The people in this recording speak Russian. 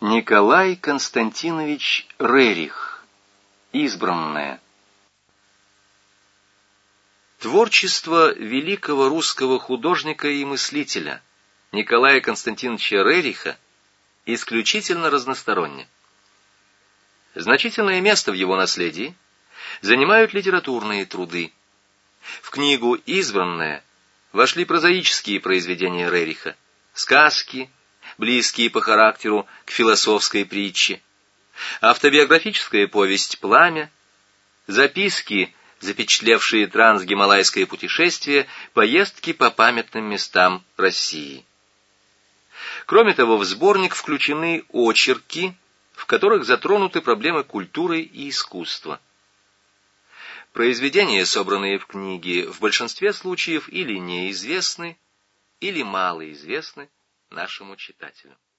Николай Константинович Рерих. Избранное. Творчество великого русского художника и мыслителя Николая Константиновича Рериха исключительно разносторонне. Значительное место в его наследии занимают литературные труды. В книгу «Избранное» вошли прозаические произведения Рериха, сказки, близкие по характеру к философской притче, автобиографическая повесть «Пламя», записки, запечатлевшие трансгималайское путешествие, поездки по памятным местам России. Кроме того, в сборник включены очерки, в которых затронуты проблемы культуры и искусства. Произведения, собранные в книге, в большинстве случаев или неизвестны, или малоизвестны нашему читателю.